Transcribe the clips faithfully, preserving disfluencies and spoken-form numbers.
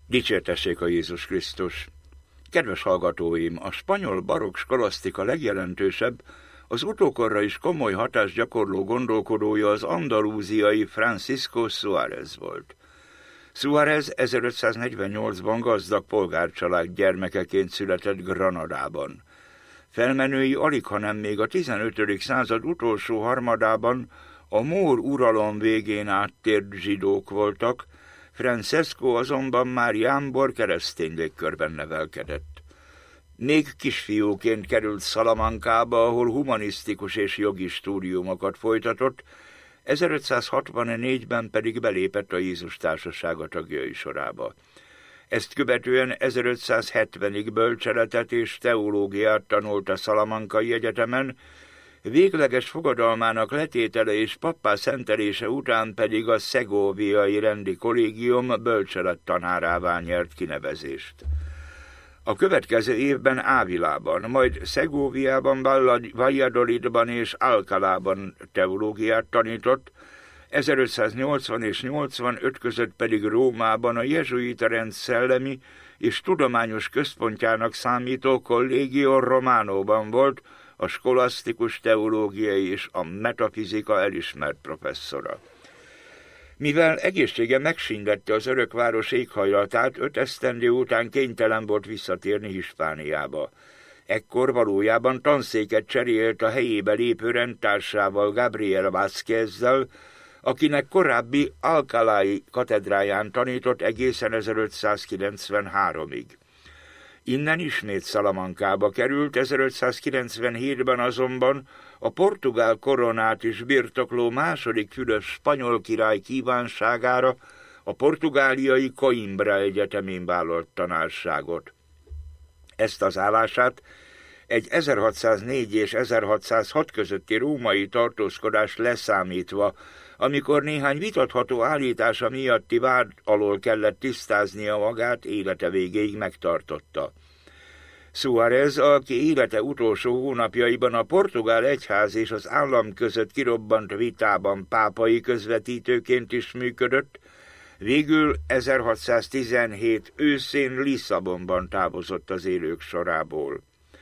Dicsértessék a Jézus Krisztus! Kedves hallgatóim, a spanyol barokk skolasztika legjelentősebb, az utókorra is komoly hatást gyakorló gondolkodója az andalúziai Francisco Suárez volt. Suárez ezerötszáznegyvennyolcban gazdag polgárcsalád gyermekeként született Granadában. Felmenői alighanem még a tizenötödik század utolsó harmadában a mór uralom végén áttért zsidók voltak, Francesco azonban már jámbor keresztény légkörben nevelkedett. Még kisfiúként került Salamankába, ahol humanisztikus és jogi stúdiumokat folytatott, ezerötszázhatvannégyben pedig belépett a Jézus Társasága tagjai sorába. Ezt követően ezerötszázhetvenig bölcseletet és teológiát tanult a Salamankai Egyetemen, végleges fogadalmának letétele és pappá szentelése után pedig a szegóviai rendi kollégium bölcseletttanárává nyert kinevezést. A következő évben Ávilában, majd Szegóviában, Valladolidban és Alcalában teológiát tanított, ezerötszáznyolcvan és nyolcvanöt között pedig Rómában a jezsuita rend szellemi és tudományos központjának számító Collegio Románóban volt a skolasztikus teológiai és a metafizika elismert professzora. Mivel egészsége megsínlette az örökváros éghajlatát, öt esztendő után kénytelen volt visszatérni Hispániába. Ekkor valójában tanszéket cserélt a helyébe lépő rendtársával, Gabriel Vázquezzel, akinek korábbi Alcalái katedráján tanított egészen ezerötszázkilencvenháromig. Innen ismét Salamankába került, ezerötszázkilencvenhétben azonban a portugál koronát is birtokló második Fülöp spanyol király kívánságára a portugáliai Coimbra egyetemén vállalt tanárságot. Ezt az állását egy ezerhatszáznégy és ezerhatszázhat közötti római tartózkodást leszámítva, amikor néhány vitatható állítása miatti vád alól kellett tisztáznia magát, élete végéig megtartotta. Suárez, aki élete utolsó hónapjaiban a portugál egyház és az állam között kirobbant vitában pápai közvetítőként is működött, végül ezerhatszáztizenhét őszén Lisszabonban távozott az élők sorából.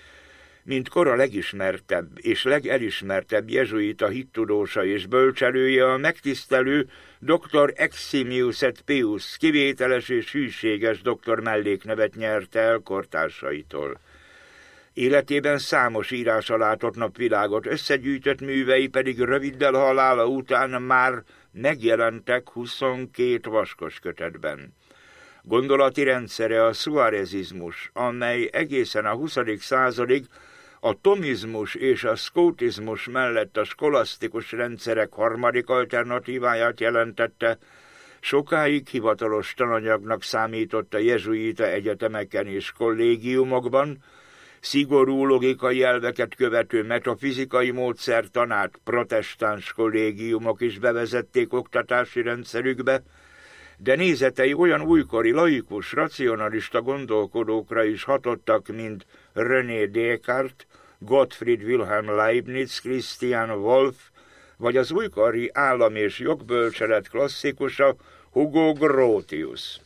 Mint kora legismertebb és legelismertebb jezsuita hittudósa és bölcselője, a megtisztelő doktor Eximius et Pius kivételes és hűséges doktor melléknevet nyerte el kortársaitól. Életében számos írása látott napvilágot, összegyűjtött művei pedig röviddel halála után már megjelentek huszonkét vaskos kötetben. Gondolati rendszere a suárezizmus, amely egészen a huszadik századig a tomizmus és a szkótizmus mellett a skolasztikus rendszerek harmadik alternatíváját jelentette, sokáig hivatalos tananyagnak számított a jezsuita egyetemeken és kollégiumokban, szigorú logikai elveket követő metafizikai módszertanát protestáns kollégiumok is bevezették oktatási rendszerükbe, de nézetei olyan újkori, laikus, racionalista gondolkodókra is hatottak, mint René Descartes, Gottfried Wilhelm Leibniz, Christian Wolff, vagy az újkori állam- és jogbölcselet klasszikusa Hugo Grotius.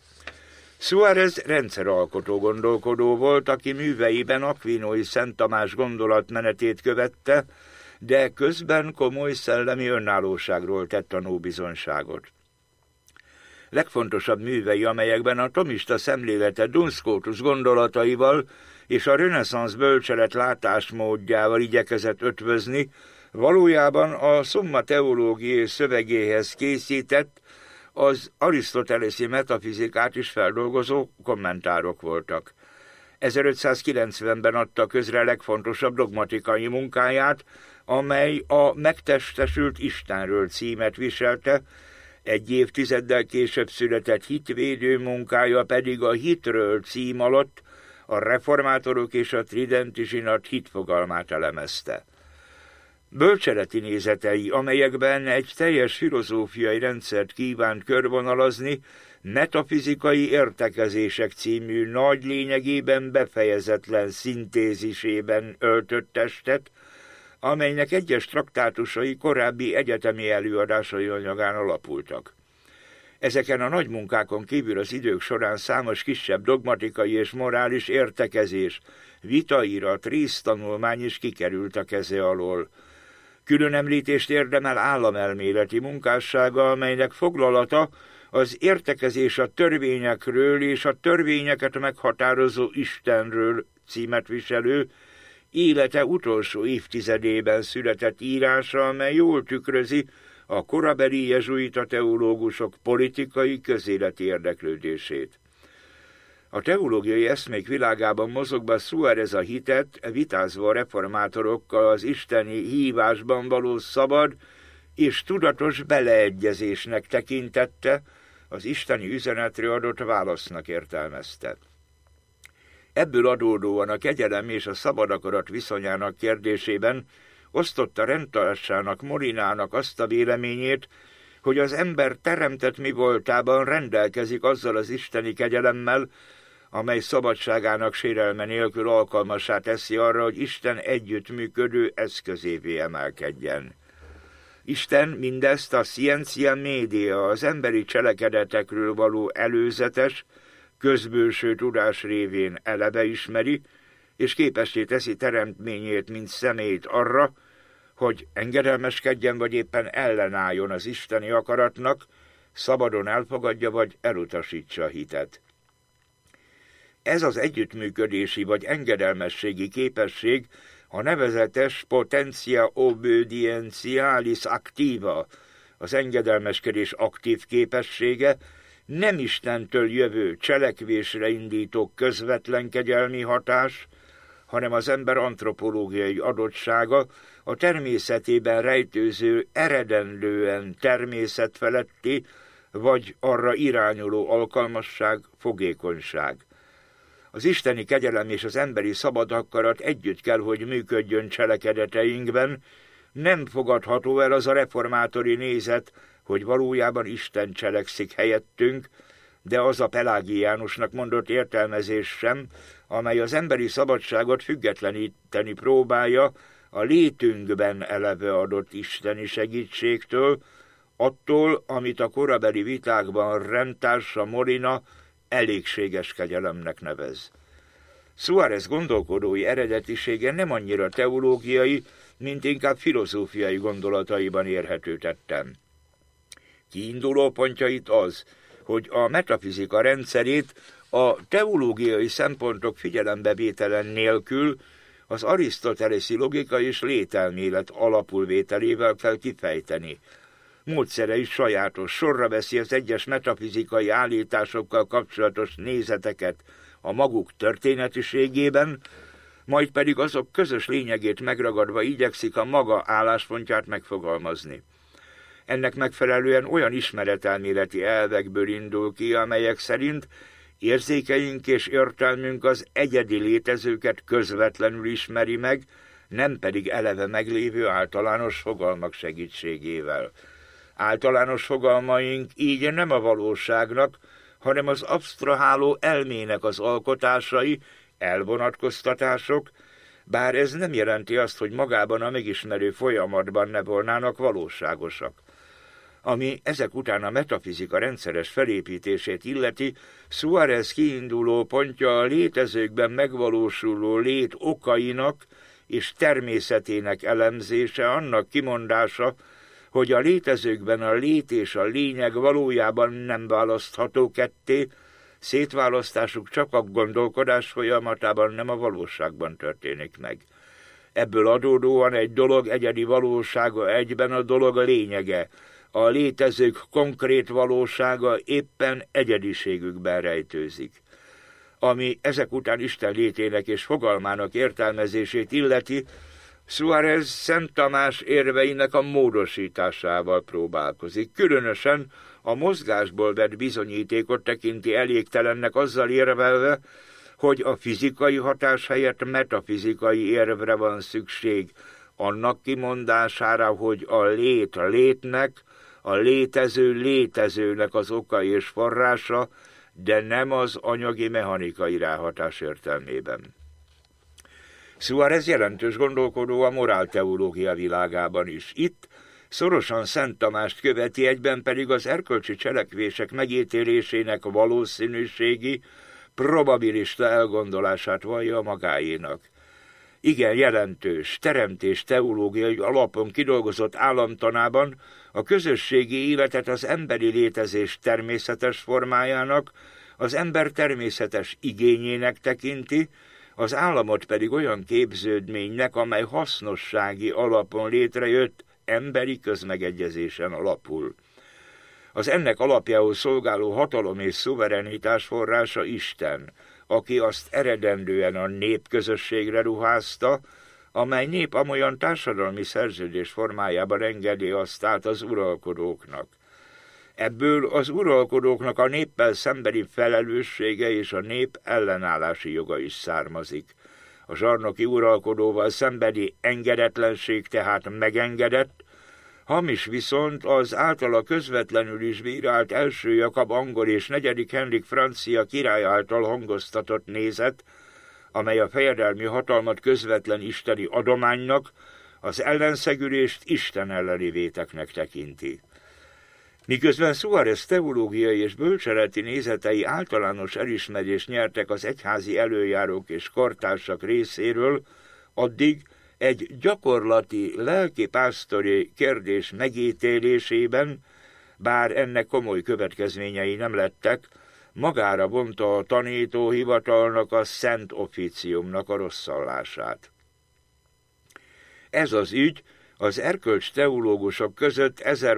Suárez rendszeralkotó gondolkodó volt, aki műveiben Aquinói Szent Tamás gondolatmenetét követte, de közben komoly szellemi önállóságról tett tanúbizonyságot. Legfontosabb művei, amelyekben a tomista szemlélete Duns Scotus gondolataival és a reneszánsz bölcselet látásmódjával igyekezett ötvözni, valójában a Summa Theologiae szövegéhez készített, az arisztoteleszi metafizikát is feldolgozó kommentárok voltak. ezerötszázkilencvenben adta közre legfontosabb dogmatikai munkáját, amely a Megtestesült Istenről címet viselte, egy évtizeddel később született hitvédő munkája pedig a Hitről cím alatt a reformátorok és a tridenti zsinat hitfogalmát elemezte. Bölcseleti nézetei, amelyekben egy teljes filozófiai rendszert kívánt körvonalazni, Metafizikai értekezések című nagy lényegében befejezetlen szintézisében öltött testet, amelynek egyes traktátusai korábbi egyetemi előadásai anyagán alapultak. Ezeken a nagy munkákon kívül az idők során számos kisebb dogmatikai és morális értekezés, vitairat, résztanulmány is kikerült a keze alól. Külön említést érdemel államelméleti munkássága, amelynek foglalata az értekezés a törvényekről és a törvényeket meghatározó Istenről címet viselő, élete utolsó évtizedében született írása, amely jól tükrözi a korabeli jezsuita teológusok politikai közéleti érdeklődését. A teológiai eszmék világában mozogva Suárez a hitet, vitázva a reformátorokkal az isteni hívásban való szabad és tudatos beleegyezésnek tekintette, az isteni üzenetre adott válasznak értelmezte. Ebből adódóan a kegyelem és a szabad akarat viszonyának kérdésében osztotta rendtársának, Molinának azt a véleményét, hogy az ember teremtett mi voltában rendelkezik azzal az isteni kegyelemmel, amely szabadságának sérelme nélkül alkalmassá teszi arra, hogy Isten együttműködő eszközévé emelkedjen. Isten mindezt a scientia media, az emberi cselekedetekről való előzetes, közbőső tudás révén eleve ismeri, és képessé teszi teremtményét, mint személyt arra, hogy engedelmeskedjen, vagy éppen ellenálljon az isteni akaratnak, szabadon elfogadja, vagy elutasítsa a hitet. Ez az együttműködési vagy engedelmességi képesség a nevezetes potentia obedientialis activa, az engedelmeskedés aktív képessége, nem Istentől jövő cselekvésre indító közvetlen kegyelmi hatás, hanem az ember antropológiai adottsága, a természetében rejtőző eredendően természetfeletti, vagy arra irányuló alkalmasság, fogékonyság. Az isteni kegyelem és az emberi szabad akarat együtt kell, hogy működjön cselekedeteinkben, nem fogadható el az a reformátori nézet, hogy valójában Isten cselekszik helyettünk, de az a Pelágiánusnak mondott értelmezés sem, amely az emberi szabadságot függetleníteni próbálja a létünkben eleve adott isteni segítségtől, attól, amit a korabeli vitákban rendtársa Molina elégséges kegyelemnek nevez. Suárez gondolkodói eredetisége nem annyira teológiai, mint inkább filozófiai gondolataiban érhető tetten. Kiinduló pontjait az, hogy a metafizika rendszerét a teológiai szempontok figyelembevételen nélkül az arisztoteleszi logika és lételmélet alapulvételével kell kifejteni. Módszere is sajátos, sorra veszi az egyes metafizikai állításokkal kapcsolatos nézeteket a maguk történetiségében, majd pedig azok közös lényegét megragadva igyekszik a maga álláspontját megfogalmazni. Ennek megfelelően olyan ismeretelméleti elvekből indul ki, amelyek szerint érzékeink és értelmünk az egyedi létezőket közvetlenül ismeri meg, nem pedig eleve meglévő általános fogalmak segítségével. Általános fogalmaink így nem a valóságnak, hanem az absztraháló elmének az alkotásai, elvonatkoztatások, bár ez nem jelenti azt, hogy magában a megismerő folyamatban ne volnának valóságosak. Ami ezek után a metafizika rendszeres felépítését illeti, Suárez kiinduló pontja a létezőkben megvalósuló lét okainak és természetének elemzése, annak kimondása, hogy a létezőkben a lét és a lényeg valójában nem választható ketté, szétválasztásuk csak a gondolkodás folyamatában, nem a valóságban történik meg. Ebből adódóan egy dolog egyedi valósága egyben a dolog lényege, a létezők konkrét valósága éppen egyediségükben rejtőzik. Ami ezek után Isten létének és fogalmának értelmezését illeti, Suárez Szent Tamás érveinek a módosításával próbálkozik. Különösen a mozgásból vett bizonyítékot tekinti elégtelennek azzal érvelve, hogy a fizikai hatás helyett metafizikai érvre van szükség, annak kimondására, hogy a lét a létnek, a létező létezőnek az oka és forrása, de nem az anyagi mechanikai ráhatás értelmében. Suárez jelentős gondolkodó a morálteológia világában is. Itt szorosan Szent Tamást követi, egyben pedig az erkölcsi cselekvések megítélésének valószínűségi, probabilista elgondolását vallja magáénak. Igen jelentős, teremtés teológiai alapon kidolgozott államtanában a közösségi életet az emberi létezés természetes formájának, az ember természetes igényének tekinti, az államot pedig olyan képződménynek, amely hasznossági alapon létrejött, emberi közmegegyezésen alapul. Az ennek alapjául szolgáló hatalom és szuverenitás forrása Isten, aki azt eredendően a népközösségre ruházta, amely nép amolyan társadalmi szerződés formájában engedi azt át az uralkodóknak. Ebből az uralkodóknak a néppel szembeni felelőssége és a nép ellenállási joga is származik. A zsarnoki uralkodóval szembeni engedetlenség tehát megengedett, hamis viszont az általa közvetlenül is bírált első Jakab angol és negyedik Henrik francia király által hangoztatott nézet, amely a fejedelmi hatalmat közvetlen isteni adománynak, az ellenszegülést Isten elleni véteknek tekinti. Miközben Suárez teológiai és bölcseleti nézetei általános elismerést nyertek az egyházi előjárók és kortársak részéről, addig egy gyakorlati lelkipásztori kérdés megítélésében, bár ennek komoly következményei nem lettek, magára vonta a tanítóhivatalnak, a Szent Officiumnak a rosszallását. Ez az ügy az erkölcs teológusok között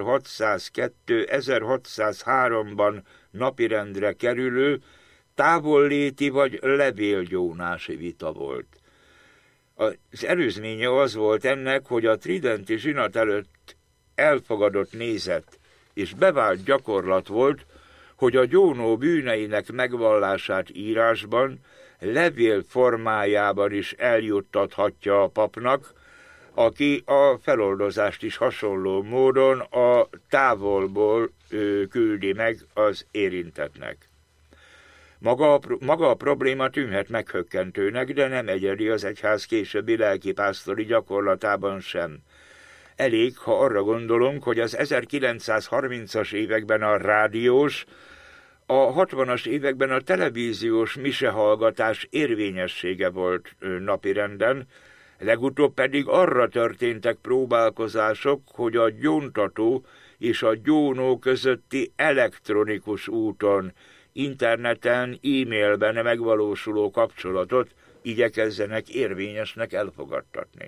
ezerhatszázkettő-ezerhatszázháromban napirendre kerülő távolléti vagy levélgyónási vita volt. Az előzménye az volt ennek, hogy a tridenti zsinat előtt elfogadott nézet és bevált gyakorlat volt, hogy a gyónó bűneinek megvallását írásban, levél formájában is eljuttathatja a papnak, aki a feloldozást is hasonló módon a távolból ő, küldi meg az érintettnek. Maga a, maga a probléma tűnhet meghökkentőnek, de nem egyedi az egyház későbbi lelkipásztori gyakorlatában sem. Elég, ha arra gondolunk, hogy az ezerkilencszázharmincas években a rádiós, a hatvanas években a televíziós misehallgatás érvényessége volt napirenden, legutóbb pedig arra történtek próbálkozások, hogy a gyóntató és a gyónó közötti elektronikus úton, interneten, e-mailben megvalósuló kapcsolatot igyekezzenek érvényesnek elfogadtatni.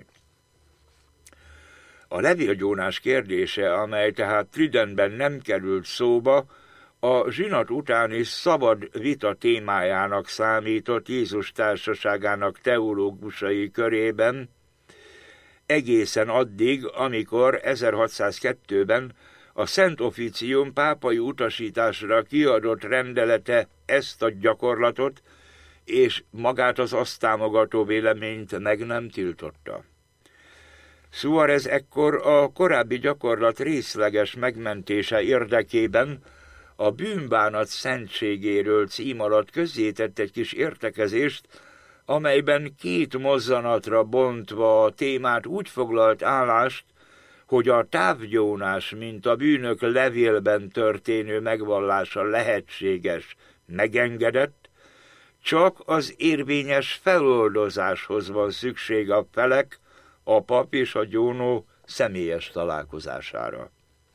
A levélgyónás kérdése, amely tehát Tridentben nem került szóba, a zsinat utáni szabad vita témájának számított Jézus társaságának teológusai körében, egészen addig, amikor ezerhatszázkettőben a Szent Officium pápai utasításra kiadott rendelete ezt a gyakorlatot és magát az azt támogató véleményt meg nem tiltotta. Suárez ekkor a korábbi gyakorlat részleges megmentése érdekében a bűnbánat szentségéről cím alatt közzétett egy kis értekezést, amelyben két mozzanatra bontva a témát úgy foglalt állást, hogy a távgyónás, mint a bűnök levélben történő megvallása lehetséges, megengedett, csak az érvényes feloldozáshoz van szükség a felek, a pap és a gyónó személyes találkozására.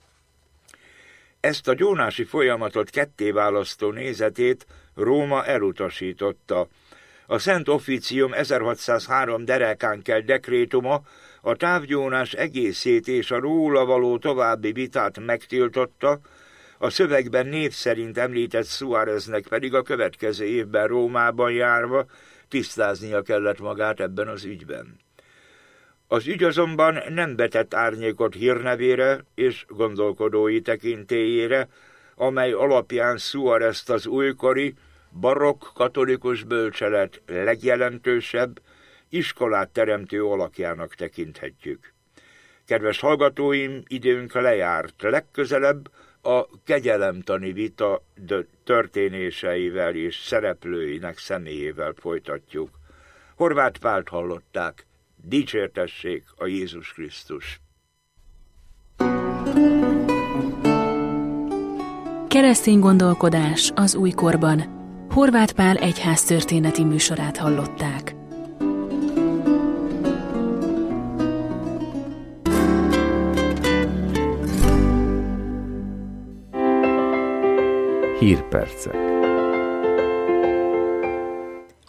Ezt a gyónási folyamatot kettéválasztó nézetét Róma elutasította. A Szent Officium ezerhatszázhárom derekán kell dekrétuma a távgyónás egészét és a róla való további vitát megtiltotta, a szövegben név szerint említett Suáreznek pedig a következő évben Rómában járva tisztáznia kellett magát ebben az ügyben. Az ügy azonban nem vetett árnyékot hírnevére és gondolkodói tekintélyére, amely alapján Suárezt az újkori, barokk katolikus bölcselet legjelentősebb, iskolát teremtő alakjának tekinthetjük. Kedves hallgatóim, időnk lejárt, legközelebb a kegyelemtani vita történéseivel és szereplőinek személyével folytatjuk. Horváth Pált hallották, dicsértessék a Jézus Krisztus! Keresztény gondolkodás az újkorban. Horváth Pál egyháztörténeti műsorát hallották. Hírpercek.